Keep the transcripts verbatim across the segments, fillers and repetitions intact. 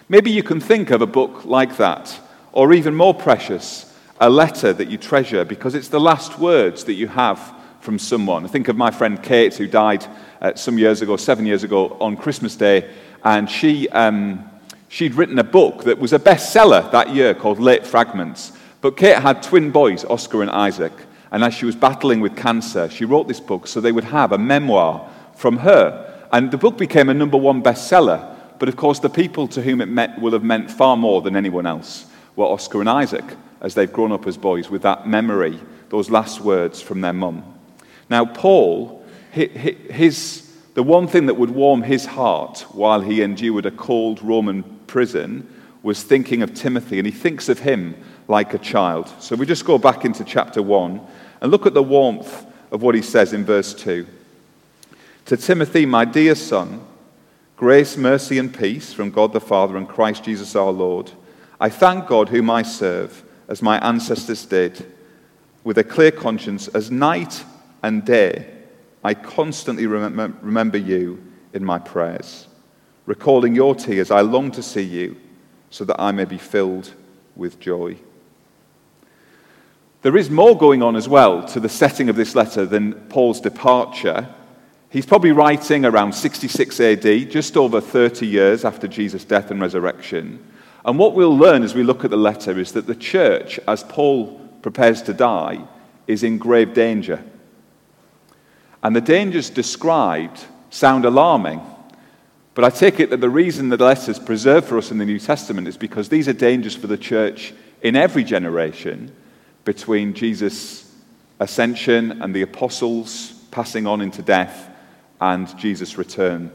Maybe you can think of a book like that, or even more precious, a letter that you treasure because it's the last words that you have from someone. I think of my friend Kate, who died uh, some years ago, seven years ago, on Christmas Day, and she, um, she'd written a book that was a bestseller that year called Late Fragments. But Kate had twin boys, Oscar and Isaac, and as she was battling with cancer, she wrote this book so they would have a memoir from her. And the book became a number one bestseller. But of course, the people to whom it meant will have meant far more than anyone else were Oscar and Isaac, as they've grown up as boys with that memory, those last words from their mum. Now, Paul, his, the one thing that would warm his heart while he endured a cold Roman prison was thinking of Timothy, and he thinks of him like a child. So we just go back into chapter one and look at the warmth of what he says in verse two. To Timothy, my dear son, grace, mercy, and peace from God the Father and Christ Jesus our Lord. I thank God whom I serve, as my ancestors did, with a clear conscience, as night and day I constantly remember, remember you in my prayers, recalling your tears. I long to see you, so that I may be filled with joy. There is more going on as well to the setting of this letter than Paul's departure. He's probably writing around sixty-six A D, just over thirty years after Jesus' death and resurrection. And what we'll learn as we look at the letter is that the church, as Paul prepares to die, is in grave danger. And the dangers described sound alarming. But I take it that the reason that the letter is preserved for us in the New Testament is because these are dangers for the church in every generation between Jesus' ascension and the apostles passing on into death and Jesus' return.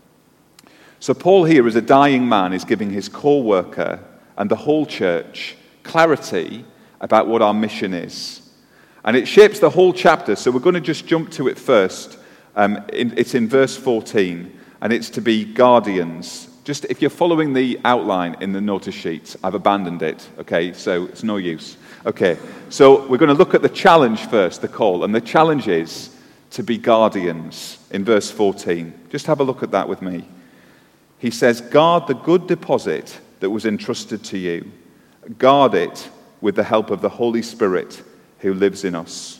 So Paul here, as a dying man, is giving his co-worker and the whole church clarity about what our mission is. And it shapes the whole chapter, so we're going to just jump to it first. Um, in, it's in verse fourteen, and it's to be guardians. Just if you're following the outline in the notice sheet, I've abandoned it, okay, so it's no use. Okay, so we're going to look at the challenge first, the call, and the challenge is to be guardians in verse fourteen. Just have a look at that with me. He says, guard the good deposit that was entrusted to you. Guard it with the help of the Holy Spirit who lives in us.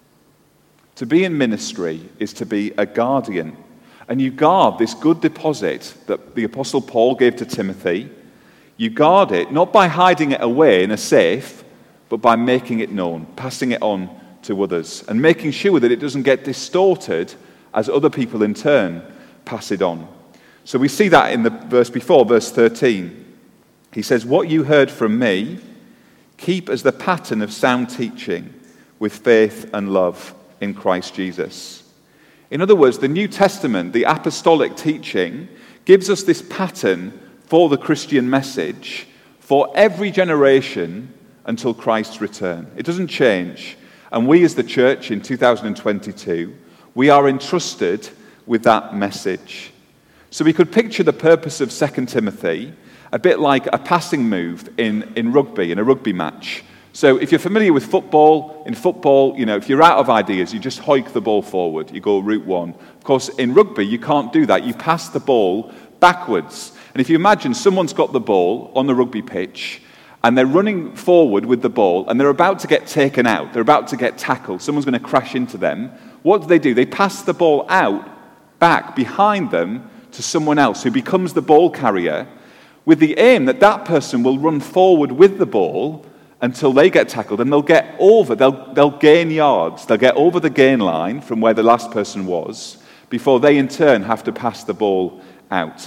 To be in ministry is to be a guardian. And you guard this good deposit that the Apostle Paul gave to Timothy. You guard it not by hiding it away in a safe, but by making it known, passing it on to others, and making sure that it doesn't get distorted as other people in turn pass it on. So we see that in the verse before, verse thirteen. He says, what you heard from me, keep as the pattern of sound teaching with faith and love in Christ Jesus. In other words, the New Testament, the apostolic teaching, gives us this pattern for the Christian message for every generation until Christ's return. It doesn't change. And we as the church in two thousand twenty-two, we are entrusted with that message. So we could picture the purpose of Second Timothy a bit like a passing move in, in rugby, in a rugby match. So if you're familiar with football, in football, you know, if you're out of ideas, you just hoik the ball forward. You go route one. Of course, in rugby, you can't do that. You pass the ball backwards. And if you imagine someone's got the ball on the rugby pitch, and they're running forward with the ball, and they're about to get taken out. They're about to get tackled. Someone's going to crash into them. What do they do? They pass the ball out, back, behind them, to someone else who becomes the ball carrier, with the aim that that person will run forward with the ball until they get tackled, and they'll get over, they'll, they'll gain yards, they'll get over the gain line from where the last person was, before they in turn have to pass the ball out.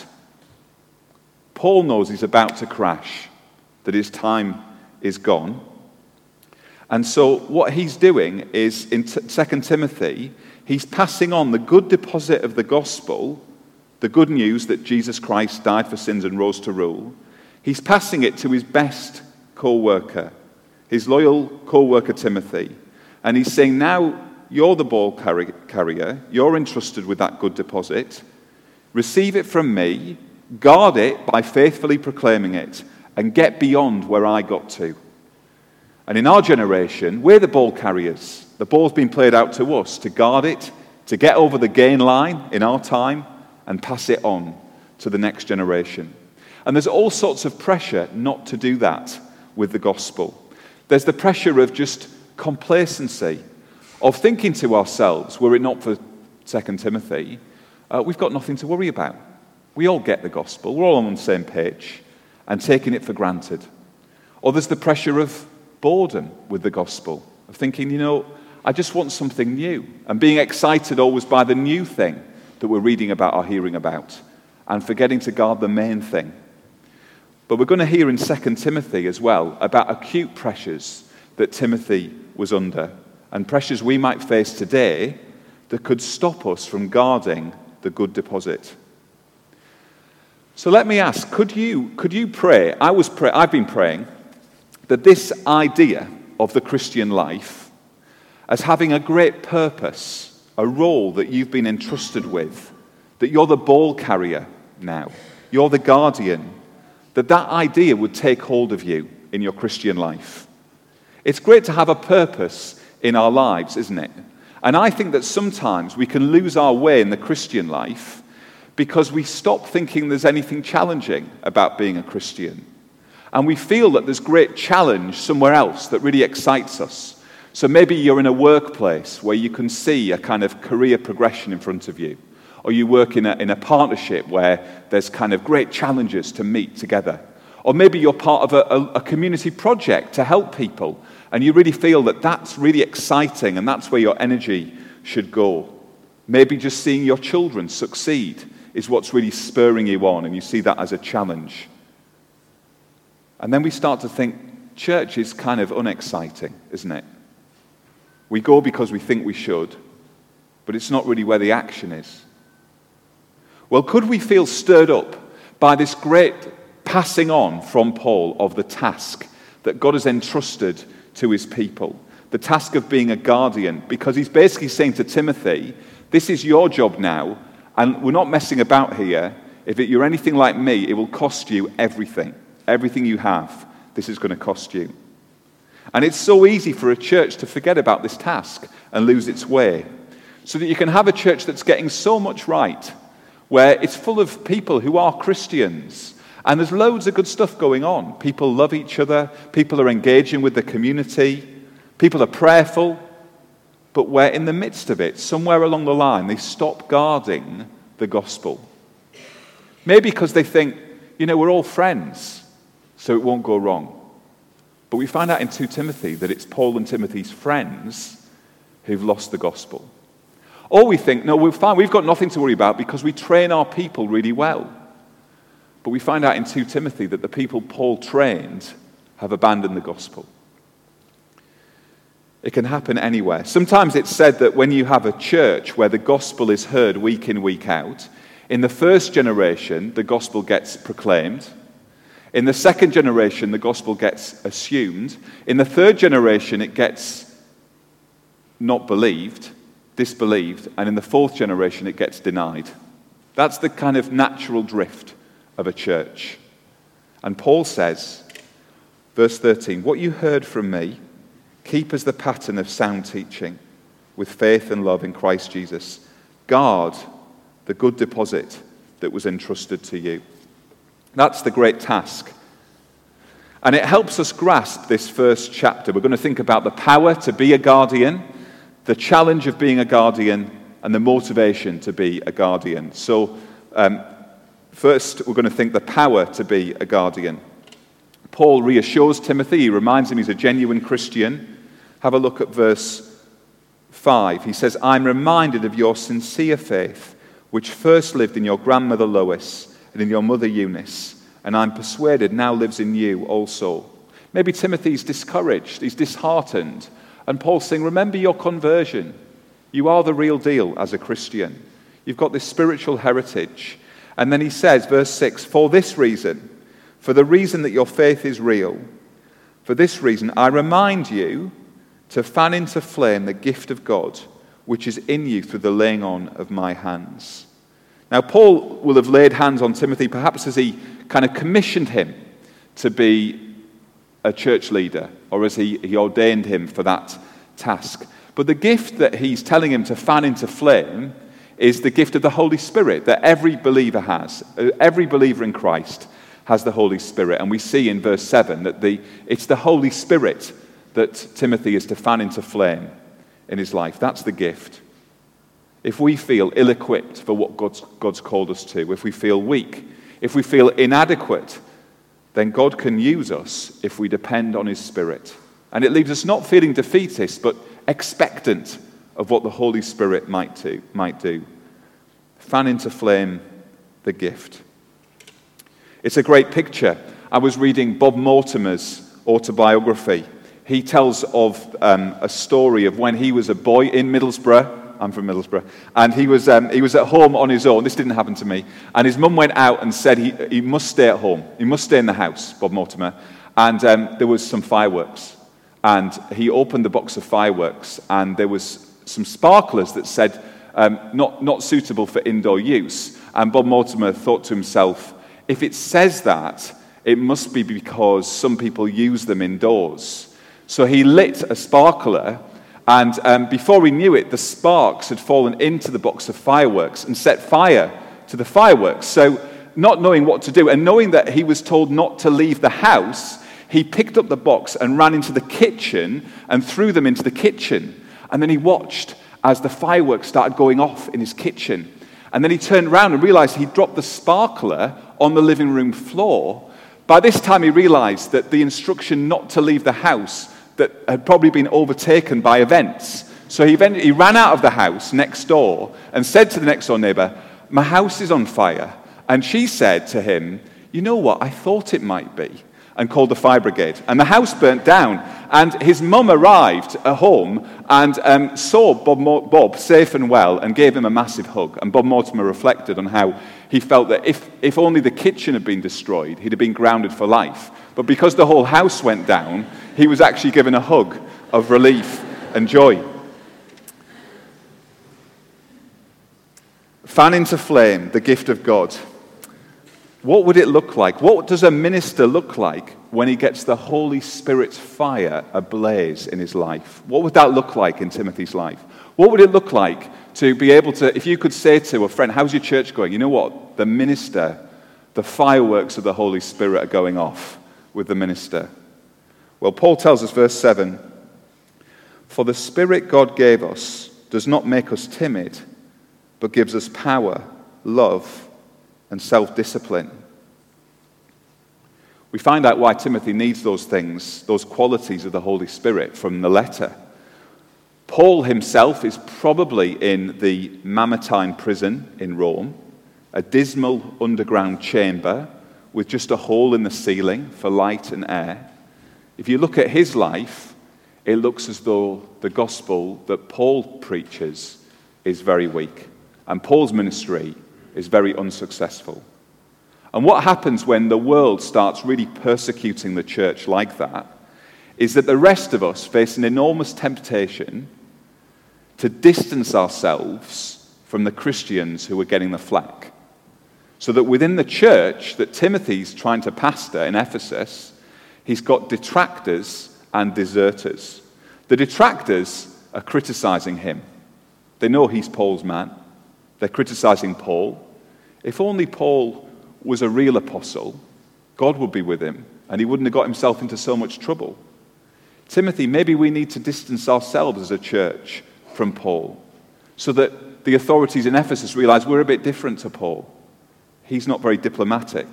Paul knows he's about to crash, that his time is gone. And so what he's doing is, in Second Timothy, he's passing on the good deposit of the gospel, the good news that Jesus Christ died for sins and rose to rule. He's passing it to his best co-worker, his loyal co-worker Timothy. And he's saying, now you're the ball carrier, you're entrusted with that good deposit. Receive it from me, guard it by faithfully proclaiming it, and get beyond where I got to. And in our generation, we're the ball carriers. The ball's been played out to us to guard it, to get over the gain line in our time, and pass it on to the next generation. And there's all sorts of pressure not to do that with the gospel. There's the pressure of just complacency, of thinking to ourselves, were it not for Second Timothy, uh, we've got nothing to worry about. We all get the gospel. We're all on the same page and taking it for granted. Or there's the pressure of boredom with the gospel, of thinking, you know, I just want something new, and being excited always by the new thing that we're reading about or hearing about, and forgetting to guard the main thing. But we're going to hear in Second Timothy as well about acute pressures that Timothy was under, and pressures we might face today that could stop us from guarding the good deposit. So let me ask, could you could you pray? I was pray, I've been praying that this idea of the Christian life as having a great purpose, a role that you've been entrusted with, that you're the ball carrier now, you're the guardian, that that idea would take hold of you in your Christian life. It's great to have a purpose in our lives, isn't it? And I think that sometimes we can lose our way in the Christian life because we stop thinking there's anything challenging about being a Christian. And we feel that there's great challenge somewhere else that really excites us. So maybe you're in a workplace where you can see a kind of career progression in front of you. Or you work in a, in a partnership where there's kind of great challenges to meet together. Or maybe you're part of a, a, a community project to help people, and you really feel that that's really exciting and that's where your energy should go. Maybe just seeing your children succeed is what's really spurring you on, and you see that as a challenge. And then we start to think church is kind of unexciting, isn't it? We go because we think we should, but it's not really where the action is. Well, could we feel stirred up by this great passing on from Paul of the task that God has entrusted to his people, the task of being a guardian, because he's basically saying to Timothy, this is your job now, and we're not messing about here. If it, you're anything like me, it will cost you everything. Everything you have, this is going to cost you. And it's so easy for a church to forget about this task and lose its way, so that you can have a church that's getting so much right, where it's full of people who are Christians, and there's loads of good stuff going on. People love each other, people are engaging with the community, people are prayerful, but where in the midst of it, somewhere along the line, they stop guarding the gospel. Maybe because they think, you know, we're all friends, so it won't go wrong. But we find out in Second Timothy that it's Paul and Timothy's friends who've lost the gospel. Or we think, no, we're fine, we've got nothing to worry about because we train our people really well. But we find out in Second Timothy that the people Paul trained have abandoned the gospel. It can happen anywhere. Sometimes it's said that when you have a church where the gospel is heard week in, week out, in the first generation, the gospel gets proclaimed. In the second generation, the gospel gets assumed. In the third generation, it gets not believed, disbelieved. And in the fourth generation, it gets denied. That's the kind of natural drift of a church. And Paul says, verse thirteen, what you heard from me, keep as the pattern of sound teaching, with faith and love in Christ Jesus. Guard the good deposit that was entrusted to you. That's the great task. And it helps us grasp this first chapter. We're going to think about the power to be a guardian, the challenge of being a guardian, and the motivation to be a guardian. So, um, first, we're going to think the power to be a guardian. Paul reassures Timothy. He reminds him he's a genuine Christian. Have a look at verse five. He says, I'm reminded of your sincere faith, which first lived in your grandmother Lois and in your mother Eunice, and I'm persuaded now lives in you also. Maybe Timothy's discouraged, he's disheartened, and Paul's saying, remember your conversion. You are the real deal as a Christian. You've got this spiritual heritage. And then he says, verse six, for this reason, for the reason that your faith is real, for this reason I remind you to fan into flame the gift of God, which is in you through the laying on of my hands. Now, Paul will have laid hands on Timothy, perhaps as he kind of commissioned him to be a church leader, or as he, he ordained him for that task. But the gift that he's telling him to fan into flame is the gift of the Holy Spirit that every believer has. Every believer in Christ has the Holy Spirit. And we see in verse seven that the, it's the Holy Spirit that Timothy is to fan into flame in his life. That's the gift. If we feel ill-equipped for what God's, God's called us to, if we feel weak, if we feel inadequate, then God can use us if we depend on his Spirit. And it leaves us not feeling defeatist, but expectant of what the Holy Spirit might do. Might do. Fan into flame the gift. It's a great picture. I was reading Bob Mortimer's autobiography. He tells of um, a story of when he was a boy in Middlesbrough. I'm from Middlesbrough. And he was um, he was at home on his own. This didn't happen to me. And his mum went out and said he, he must stay at home. He must stay in the house, Bob Mortimer. And um, there was some fireworks. And he opened the box of fireworks. And there was some sparklers that said, um, not, not suitable for indoor use. And Bob Mortimer thought to himself, if it says that, it must be because some people use them indoors. So he lit a sparkler. And um, before he knew it, the sparks had fallen into the box of fireworks and set fire to the fireworks. So not knowing what to do and knowing that he was told not to leave the house, he picked up the box and ran into the kitchen and threw them into the kitchen. And then he watched as the fireworks started going off in his kitchen. And then he turned around and realized he'd dropped the sparkler on the living room floor. By this time he realized that the instruction not to leave the house that had probably been overtaken by events. So he, he ran out of the house next door and said to the next door neighbor, my house is on fire. And she said to him, you know what, I thought it might be, and called the fire brigade. And the house burnt down. And his mum arrived at home and um, saw Bob, Mo- Bob safe and well and gave him a massive hug. And Bob Mortimer reflected on how he felt that if, if only the kitchen had been destroyed, he'd have been grounded for life. But because the whole house went down, he was actually given a hug of relief and joy. Fan into flame the gift of God. What would it look like? What does a minister look like when he gets the Holy Spirit's fire ablaze in his life? What would that look like in Timothy's life? What would it look like to be able to, if you could say to a friend, how's your church going? You know what? The minister, the fireworks of the Holy Spirit are going off with the minister. Well, Paul tells us, verse seven, for the Spirit God gave us does not make us timid, but gives us power, love, and self-discipline. We find out why Timothy needs those things, those qualities of the Holy Spirit from the letter. Paul himself is probably in the Mamertine prison in Rome, a dismal underground chamber with just a hole in the ceiling for light and air. If you look at his life, it looks as though the gospel that Paul preaches is very weak, and Paul's ministry is very unsuccessful. And what happens when the world starts really persecuting the church like that is that the rest of us face an enormous temptation to distance ourselves from the Christians who are getting the flack. So that within the church that Timothy's trying to pastor in Ephesus, he's got detractors and deserters. The detractors are criticizing him. They know he's Paul's man. They're criticizing Paul. If only Paul was a real apostle, God would be with him, and he wouldn't have got himself into so much trouble. Timothy, maybe we need to distance ourselves as a church from Paul, so that the authorities in Ephesus realize we're a bit different to Paul. He's not very diplomatic.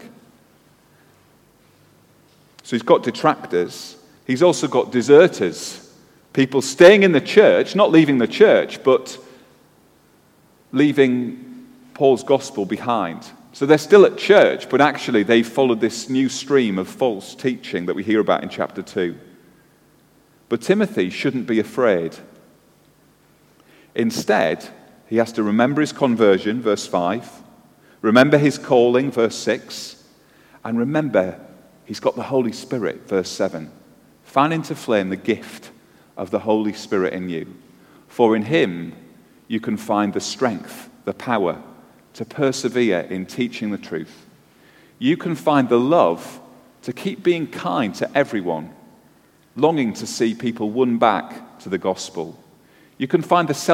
So he's got detractors. He's also got deserters, people staying in the church, not leaving the church, but leaving Paul's gospel behind. So they're still at church, but actually they've followed this new stream of false teaching that we hear about in chapter two. But Timothy shouldn't be afraid. Instead, he has to remember his conversion, verse five, remember his calling, verse six, and remember he's got the Holy Spirit, verse seven. Fan into flame the gift of the Holy Spirit in you. For in him you can find the strength, the power to persevere in teaching the truth. You can find the love to keep being kind to everyone, longing to see people won back to the gospel. You can find the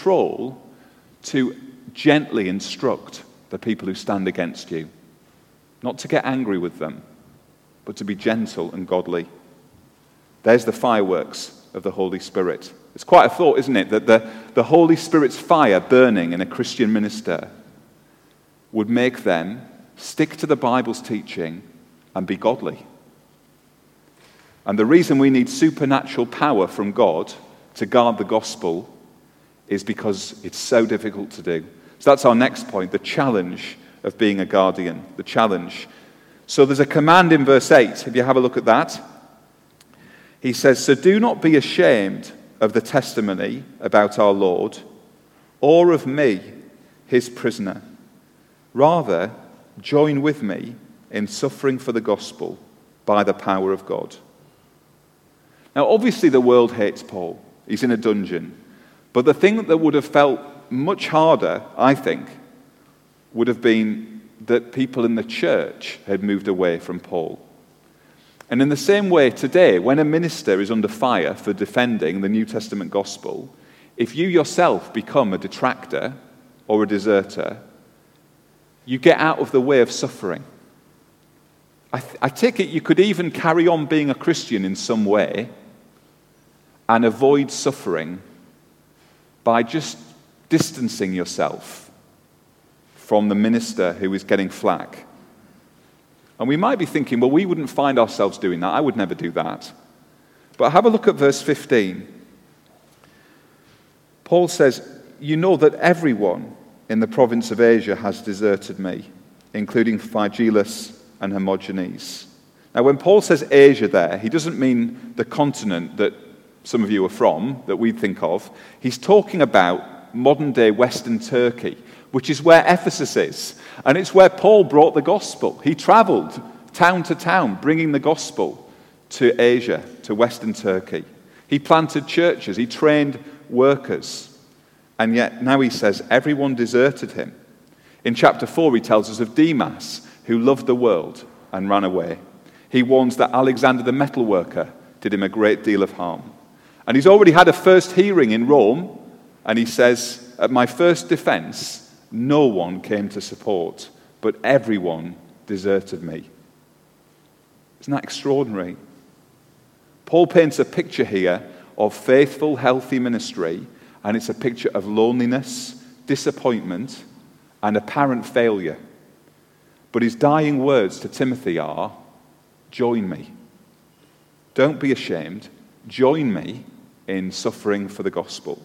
self-control to gently instruct the people who stand against you. not to get angry with them, but to be gentle and godly. There's the fireworks of the Holy Spirit. It's quite a thought, isn't it, that the, the Holy Spirit's fire burning in a Christian minister would make them stick to the Bible's teaching and be godly. And the reason we need supernatural power from God to guard the gospel is because it's so difficult to do. So that's our next point, the challenge of being a guardian, the challenge. So there's a command in verse eight, if you have a look at that. He says, "So do not be ashamed of the testimony about our Lord, or of me, his prisoner. Rather, join with me in suffering for the gospel by the power of God." Now, obviously the world hates Paul. He's in a dungeon. But the thing that would have felt much harder, I think, would have been that people in the church had moved away from Paul. And in the same way today, when a minister is under fire for defending the New Testament gospel, if you yourself become a detractor or a deserter, you get out of the way of suffering. I, th- I take it you could even carry on being a Christian in some way and avoid suffering by just distancing yourself from the minister who is getting flack. And we might be thinking, well, we wouldn't find ourselves doing that. I would never do that. But have a look at verse fifteen. Paul says, "You know that everyone in the province of Asia has deserted me, including Phygelus and Hermogenes." Now, when Paul says Asia there, he doesn't mean the continent that some of you are from, that we think of. He's talking about modern-day Western Turkey, which is where Ephesus is. And it's where Paul brought the gospel. He traveled town to town, bringing the gospel to Asia, to Western Turkey. He planted churches. He trained workers. And yet now he says everyone deserted him. In chapter four, he tells us of Demas, who loved the world and ran away. He warns that Alexander the metalworker did him a great deal of harm. And he's already had a first hearing in Rome, and he says, "At my first defense, no one came to support, but everyone deserted me." Isn't that extraordinary? Paul paints a picture here of faithful, healthy ministry, and it's a picture of loneliness, disappointment, and apparent failure. But his dying words to Timothy are, "Join me. Don't be ashamed. Join me in suffering for the gospel."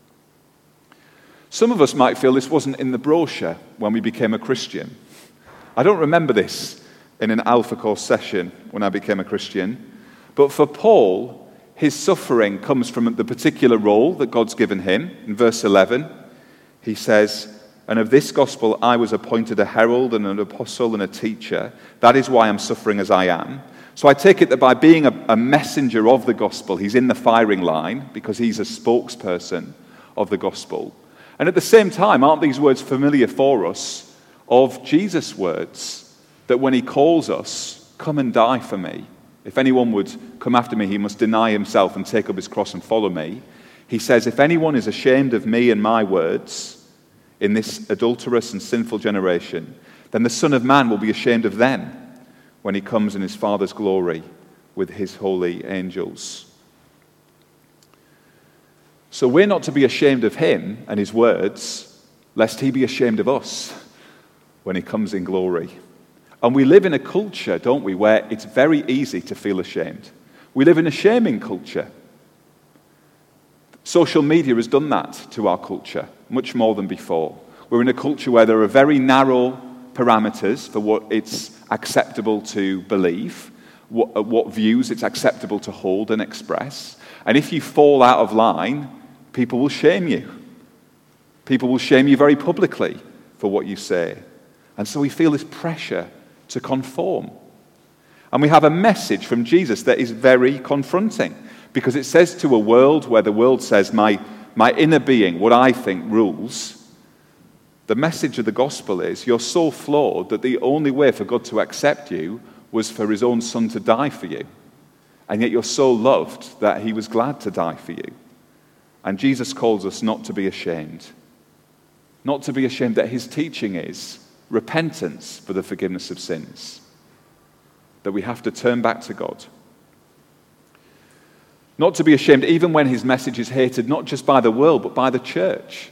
Some of us might feel this wasn't in the brochure when we became a Christian. I don't remember this in an Alpha Course session when I became a Christian. But for Paul, his suffering comes from the particular role that God's given him. In verse eleven, he says, "And of this gospel I was appointed a herald and an apostle and a teacher. That is why I'm suffering as I am." So I take it that by being a, a messenger of the gospel, he's in the firing line because he's a spokesperson of the gospel. And at the same time, aren't these words familiar for us of Jesus' words that when he calls us, "Come and die for me. If anyone would come after me, he must deny himself and take up his cross and follow me." He says, "If anyone is ashamed of me and my words in this adulterous and sinful generation, then the Son of Man will be ashamed of them when he comes in his Father's glory with his holy angels." So we're not to be ashamed of him and his words, lest he be ashamed of us when he comes in glory. And we live in a culture, don't we, where it's very easy to feel ashamed. We live in a shaming culture. Social media has done that to our culture, much more than before. We're in a culture where there are very narrow parameters for what it's acceptable to believe, what, what views it's acceptable to hold and express. And if you fall out of line, people will shame you. People will shame you very publicly for what you say. And so we feel this pressure to conform. And we have a message from Jesus that is very confronting, because it says to a world where the world says, my, my inner being, what I think, rules. The message of the gospel is, you're so flawed that the only way for God to accept you was for his own son to die for you. And yet you're so loved that he was glad to die for you. And Jesus calls us not to be ashamed. Not to be ashamed that his teaching is repentance for the forgiveness of sins. That we have to turn back to God. Not to be ashamed, even when his message is hated, not just by the world, but by the church.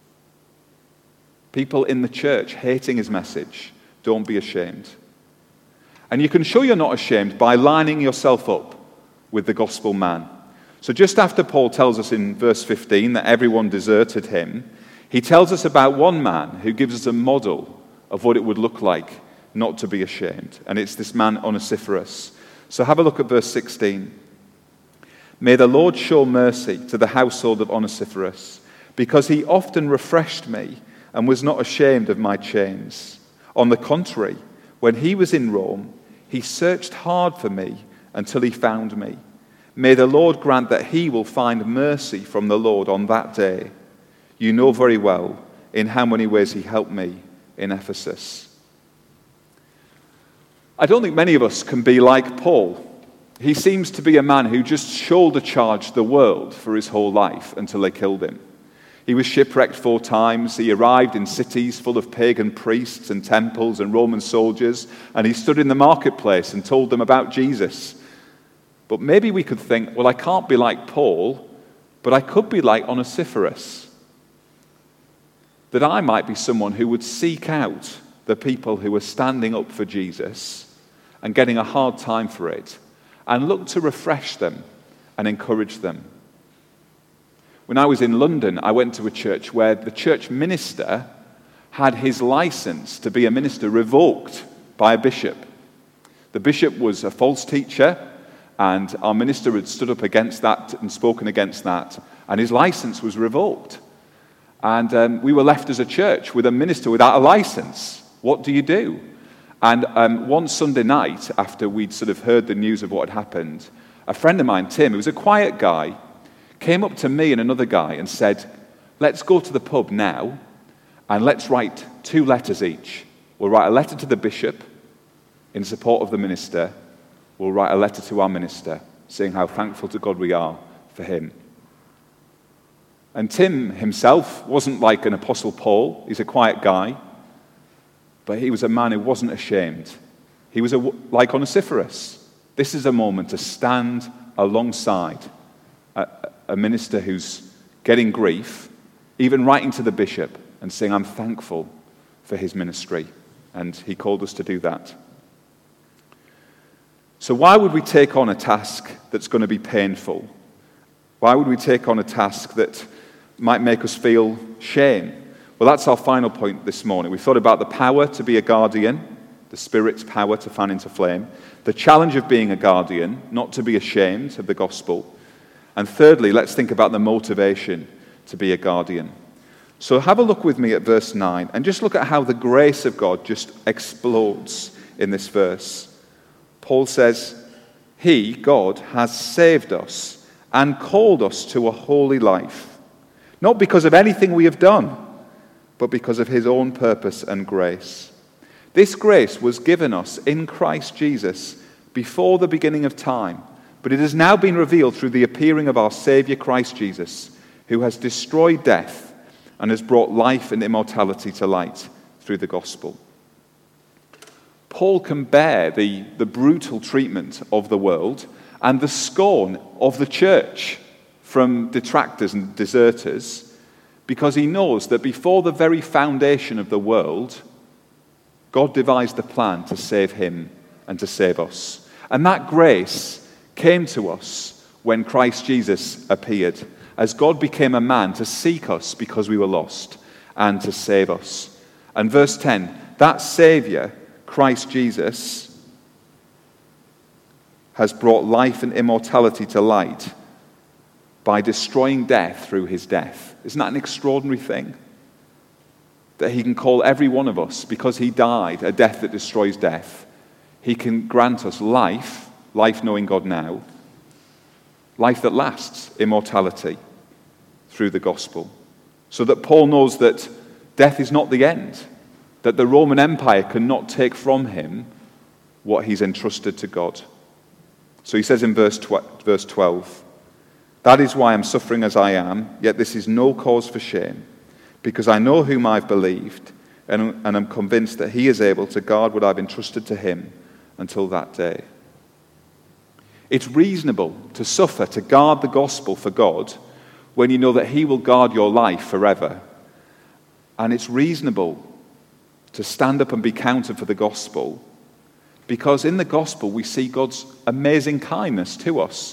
People in the church hating his message. Don't be ashamed. And you can show you're not ashamed by lining yourself up with the gospel man. So just after Paul tells us in verse fifteen that everyone deserted him, he tells us about one man who gives us a model of what it would look like not to be ashamed. And it's this man Onesiphorus. So have a look at verse sixteen. May the Lord show mercy to the household of Onesiphorus, because he often refreshed me and was not ashamed of my chains. On the contrary, when he was in Rome, he searched hard for me until he found me. May the Lord grant that he will find mercy from the Lord on that day. You know very well in how many ways he helped me in Ephesus. I don't think many of us can be like Paul. He seems to be a man who just shoulder-charged the world for his whole life until they killed him. He was shipwrecked four times. He arrived in cities full of pagan priests and temples and Roman soldiers, and he stood in the marketplace and told them about Jesus. But maybe we could think, well, I can't be like Paul, but I could be like Onesiphorus. That I might be someone who would seek out the people who are standing up for Jesus and getting a hard time for it, and look to refresh them and encourage them. When I was in London, I went to a church where the church minister had his license to be a minister revoked by a bishop. The bishop was a false teacher, and our minister had stood up against that and spoken against that, and his license was revoked. And um, we were left as a church with a minister without a license. What do you do? And um, one Sunday night, after we'd sort of heard the news of what had happened, a friend of mine, Tim, who was a quiet guy, came up to me and another guy and said, let's go to the pub now and let's write two letters each. We'll write a letter to the bishop in support of the minister. We'll write a letter to our minister saying how thankful to God we are for him. And Tim himself wasn't like an Apostle Paul. He's a quiet guy. But he was a man who wasn't ashamed. He was a, like Onesiphorus. This is a moment to stand alongside a, a minister who's getting grief, even writing to the bishop and saying, I'm thankful for his ministry. And he called us to do that. So why would we take on a task that's going to be painful? Why would we take on a task that might make us feel shame? Well, that's our final point this morning. We've thought about the power to be a guardian, the Spirit's power to fan into flame, the challenge of being a guardian, not to be ashamed of the gospel, and thirdly, let's think about the motivation to be a guardian. So have a look with me at verse nine, and just look at how the grace of God just explodes in this verse. Paul says, He, God, has saved us and called us to a holy life, not because of anything we have done, but because of his own purpose and grace. This grace was given us in Christ Jesus before the beginning of time, but it has now been revealed through the appearing of our Savior Christ Jesus, who has destroyed death and has brought life and immortality to light through the gospel. Paul can bear the, the brutal treatment of the world and the scorn of the church from detractors and deserters, because he knows that before the very foundation of the world, God devised a plan to save him and to save us. And that grace came to us when Christ Jesus appeared, as God became a man to seek us because we were lost and to save us. And verse ten, that Savior, Christ Jesus, has brought life and immortality to light by destroying death through his death. Isn't that an extraordinary thing? That he can call every one of us, because he died a death that destroys death, he can grant us life, life knowing God now, life that lasts, immortality, through the gospel. So that Paul knows that death is not the end, that the Roman Empire cannot take from him what he's entrusted to God. So he says in verse twelve, that is why I'm suffering as I am, yet this is no cause for shame, because I know whom I've believed, and, and I'm convinced that he is able to guard what I've entrusted to him until that day. It's reasonable to suffer, to guard the gospel for God, when you know that he will guard your life forever. And it's reasonable to stand up and be counted for the gospel, because in the gospel we see God's amazing kindness to us.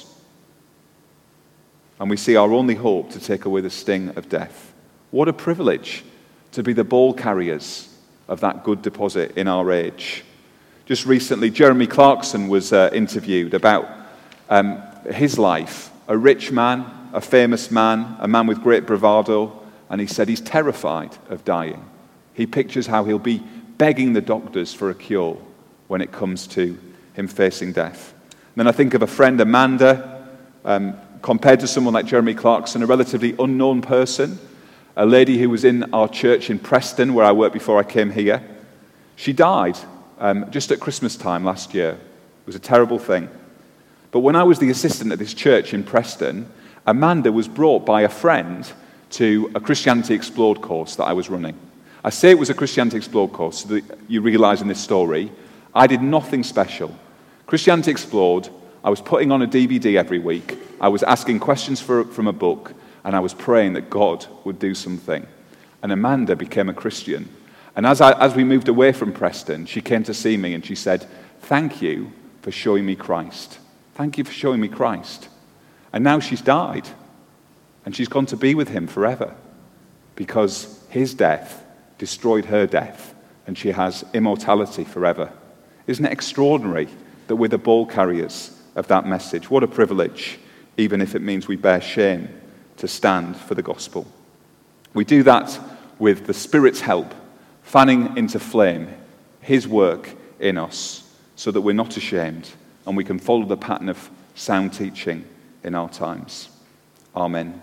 And we see our only hope to take away the sting of death. What a privilege to be the ball carriers of that good deposit in our age. Just recently, Jeremy Clarkson was uh, interviewed about um, his life. A rich man, a famous man, a man with great bravado, and he said he's terrified of dying. He pictures how he'll be begging the doctors for a cure when it comes to him facing death. And then I think of a friend, Amanda, um, compared to someone like Jeremy Clarkson, a relatively unknown person, a lady who was in our church in Preston, where I worked before I came here. She died um, just at Christmas time last year. It was a terrible thing. But when I was the assistant at this church in Preston, Amanda was brought by a friend to a Christianity Explored course that I was running. I say it was a Christianity Explored course so that you realize in this story, I did nothing special. Christianity Explored, I was putting on a D V D every week. I was asking questions for, from a book, and I was praying that God would do something. And Amanda became a Christian. And as, I, as we moved away from Preston, she came to see me and she said, "Thank you for showing me Christ. Thank you for showing me Christ." And now she's died. And she's gone to be with him forever. Because his death destroyed her death. And she has immortality forever. Isn't it extraordinary that we're the ball carriers of that message? What a privilege, even if it means we bear shame, to stand for the gospel. We do that with the Spirit's help, fanning into flame his work in us, so that we're not ashamed and we can follow the pattern of sound teaching in our times. Amen.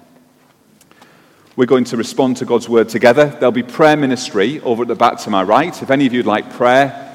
We're going to respond to God's word together. There'll be prayer ministry over at the back to my right. If any of you would like prayer,